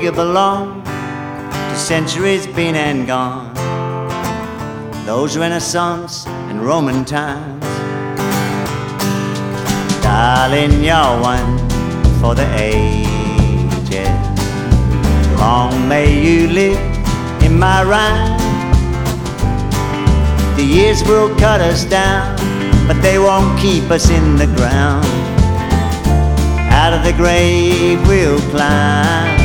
You belong to centuries been and gone, those Renaissance and Roman times. Darling, you're one for the ages. Long may you live in my rhyme. The years will cut us down, but they won't keep us in the ground. Out of the grave we'll climb.